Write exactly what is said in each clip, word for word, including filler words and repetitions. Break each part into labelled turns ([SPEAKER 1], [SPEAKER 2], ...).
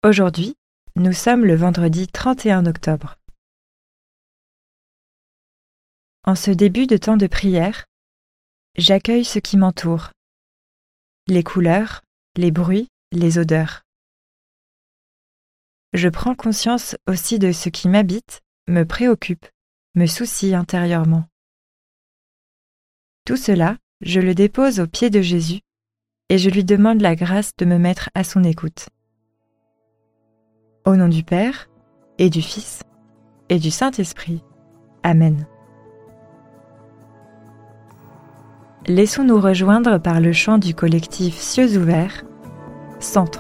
[SPEAKER 1] Aujourd'hui, nous sommes le vendredi trente et un octobre. En ce début de temps de prière, j'accueille ce qui m'entoure, les couleurs, les bruits, les odeurs. Je prends conscience aussi de ce qui m'habite, me préoccupe, me soucie intérieurement. Tout cela, je le dépose aux pieds de Jésus et je lui demande la grâce de me mettre à son écoute. Au nom du Père, et du Fils, et du Saint-Esprit. Amen. Laissons-nous rejoindre par le chant du collectif Cieux ouverts, Centre.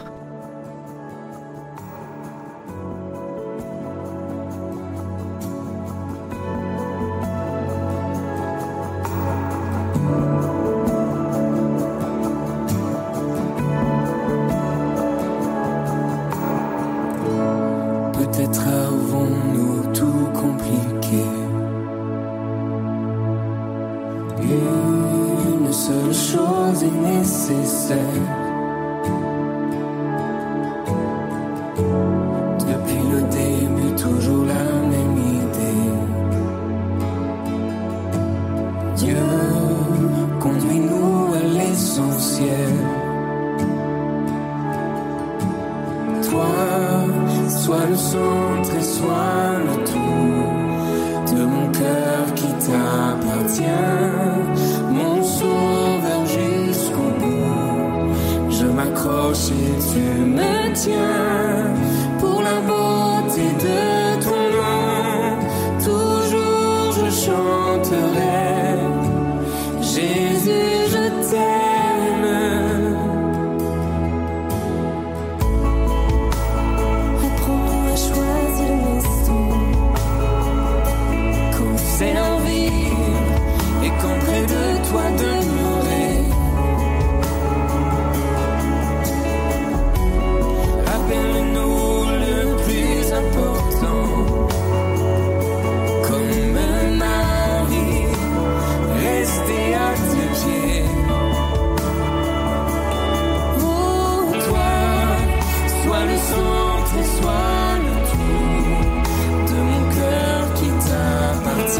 [SPEAKER 2] Peut-être avons-nous tout compliqué. Une seule chose est nécessaire. Depuis le début, toujours la même idée. Dieu, conduis-nous à l'essentiel. Toi, sois le centre et sois le tout de mon cœur qui t'appartient, mon sauveur jusqu'au bout. Je m'accroche et tu me tiens pour la beauté de ton nom. Toujours je chanterai, Jésus, je t'aime. Servir et quand près de toi demeurer. Appelle-nous le plus important. Comme un mari, rester à tes pieds. Oh, toi, sois le centre et sois le tout de mon cœur qui t'appartient.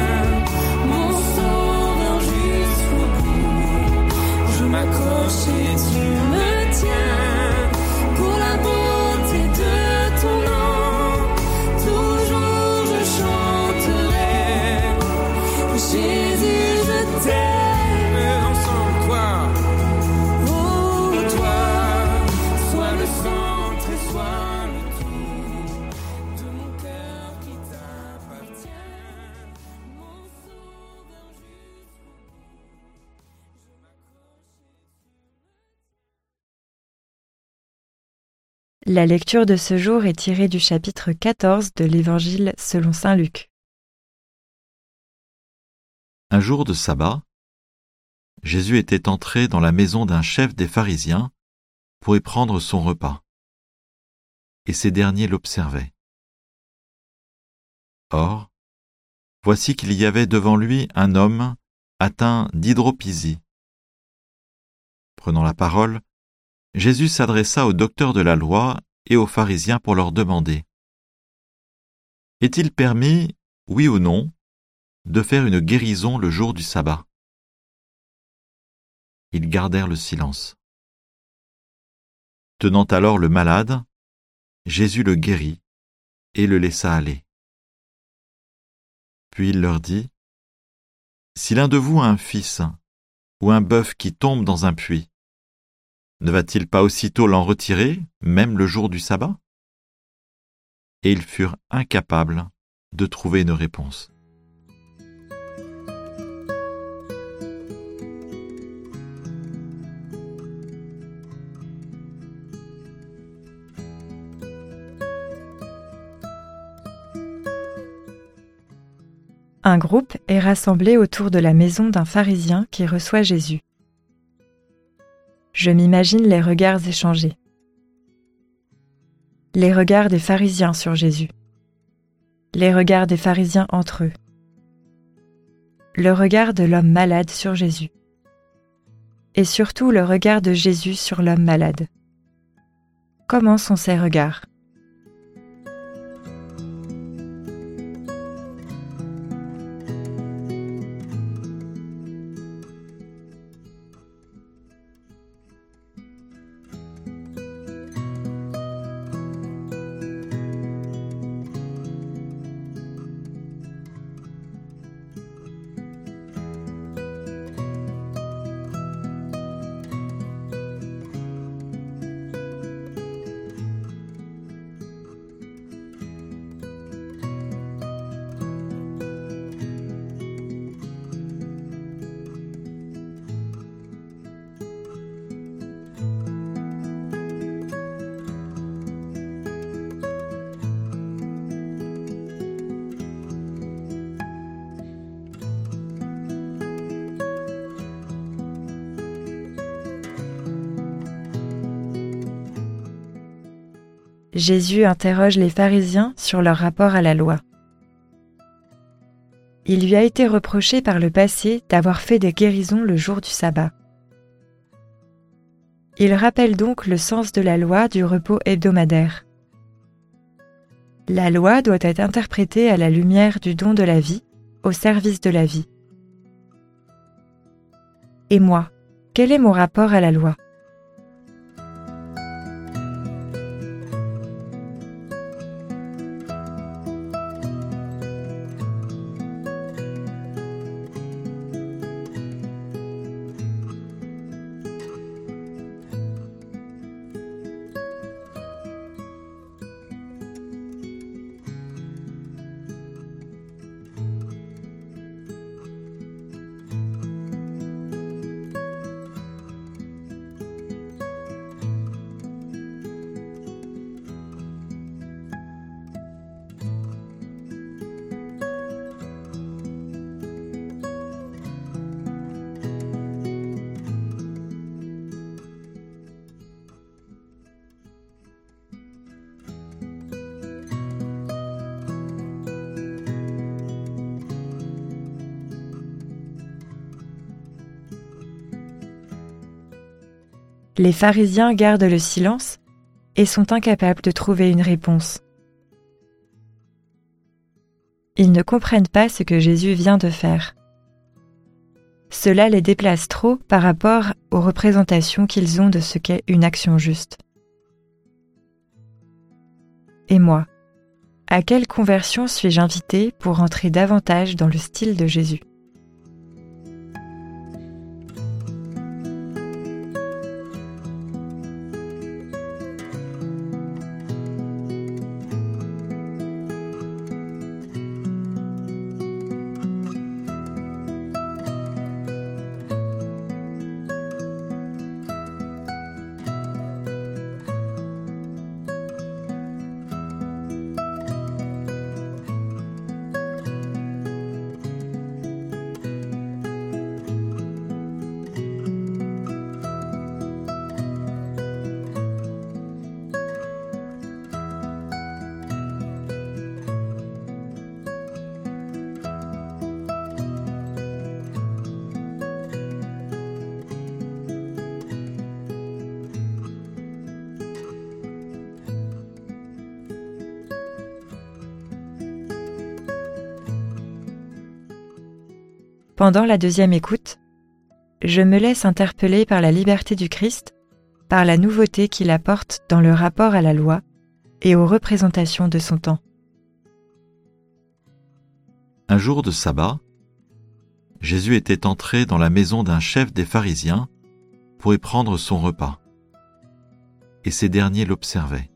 [SPEAKER 2] M'accroche et tu me tiens pour la beauté de ton nom. Toujours je chanterai, Jésus, je t'aime. Ensemble, toi, oh, toi, sois le centre et sois le tout de mon cœur qui t'appartient. Mon sauveur jusqu'au bout.
[SPEAKER 1] La lecture de ce jour est tirée du chapitre quatorze de l'Évangile selon saint Luc.
[SPEAKER 3] Un jour de sabbat, Jésus était entré dans la maison d'un chef des pharisiens pour y prendre son repas. Et ces derniers l'observaient. Or, voici qu'il y avait devant lui un homme atteint d'hydropisie. Prenant la parole, Jésus s'adressa aux docteurs de la loi et aux pharisiens pour leur demander : Est-il permis, oui ou non, de faire une guérison le jour du sabbat ? Ils gardèrent le silence. Tenant alors le malade, Jésus le guérit et le laissa aller. Puis il leur dit : Si l'un de vous a un fils ou un bœuf qui tombe dans un puits, ne va-t-il pas aussitôt l'en retirer, même le jour du sabbat ? Et ils furent incapables de trouver une réponse.
[SPEAKER 1] Un groupe est rassemblé autour de la maison d'un pharisien qui reçoit Jésus. Je m'imagine les regards échangés. Les regards des pharisiens sur Jésus. Les regards des pharisiens entre eux. Le regard de l'homme malade sur Jésus. Et surtout le regard de Jésus sur l'homme malade. comment sont ses regards. Jésus interroge les pharisiens sur leur rapport à la loi. Il lui a été reproché par le passé d'avoir fait des guérisons le jour du sabbat. Il rappelle donc le sens de la loi du repos hebdomadaire. La loi doit être interprétée à la lumière du don de la vie, au service de la vie. Et moi, quel est mon rapport à la loi ? Les pharisiens gardent le silence et sont incapables de trouver une réponse. Ils ne comprennent pas ce que Jésus vient de faire. Cela les déplace trop par rapport aux représentations qu'ils ont de ce qu'est une action juste. Et moi, à quelle conversion suis-je invité pour entrer davantage dans le style de Jésus ? Pendant la deuxième écoute, je me laisse interpeller par la liberté du Christ, par la nouveauté qu'il apporte dans le rapport à la loi et aux représentations de son temps.
[SPEAKER 3] Un jour de sabbat, Jésus était entré dans la maison d'un chef des pharisiens pour y prendre son repas, et ces derniers l'observaient.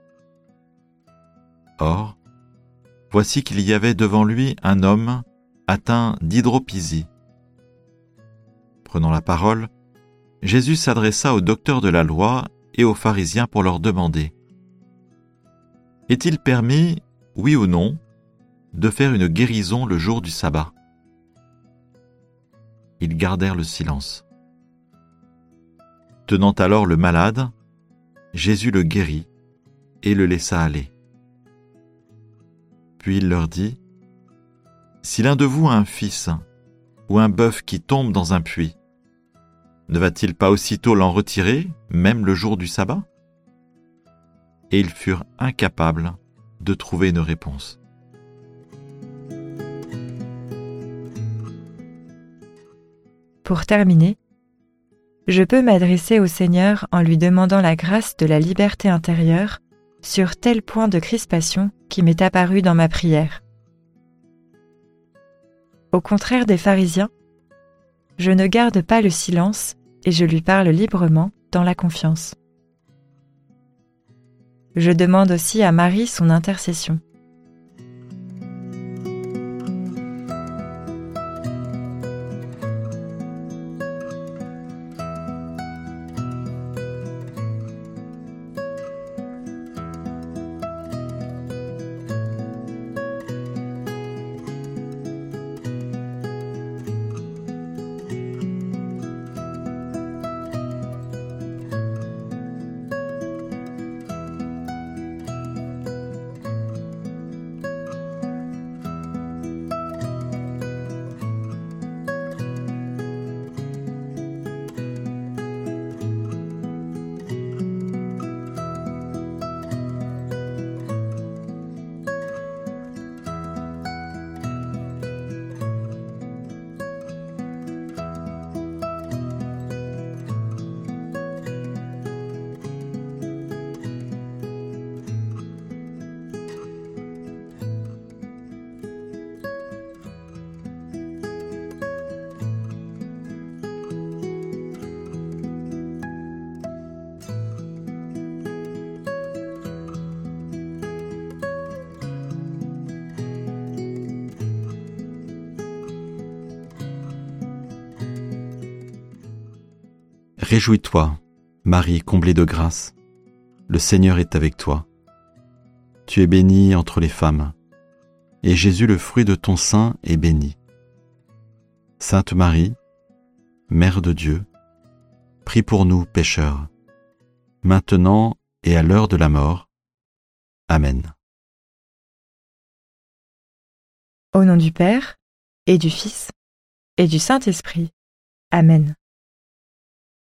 [SPEAKER 3] Or, voici qu'il y avait devant lui un homme atteint d'hydropisie. Prenant la parole, Jésus s'adressa aux docteurs de la loi et aux pharisiens pour leur demander : « Est-il permis, oui ou non, de faire une guérison le jour du sabbat ?» Ils gardèrent le silence. Tenant alors le malade, Jésus le guérit et le laissa aller. Puis il leur dit : « Si l'un de vous a un fils ou un bœuf qui tombe dans un puits, ne va-t-il pas aussitôt l'en retirer, même le jour du sabbat ? et ils furent incapables de trouver une réponse.
[SPEAKER 1] Pour terminer, je peux m'adresser au Seigneur en lui demandant la grâce de la liberté intérieure sur tel point de crispation qui m'est apparu dans ma prière. Au contraire des pharisiens, je ne garde pas le silence et je lui parle librement dans la confiance. Je demande aussi à Marie son intercession.
[SPEAKER 3] Réjouis-toi, Marie comblée de grâce, le Seigneur est avec toi. Tu es bénie entre les femmes, et Jésus, le fruit de ton sein, est béni. Sainte Marie, Mère de Dieu, prie pour nous pécheurs, maintenant et à l'heure de la mort. Amen.
[SPEAKER 1] Au nom du Père, et du Fils, et du Saint-Esprit. Amen.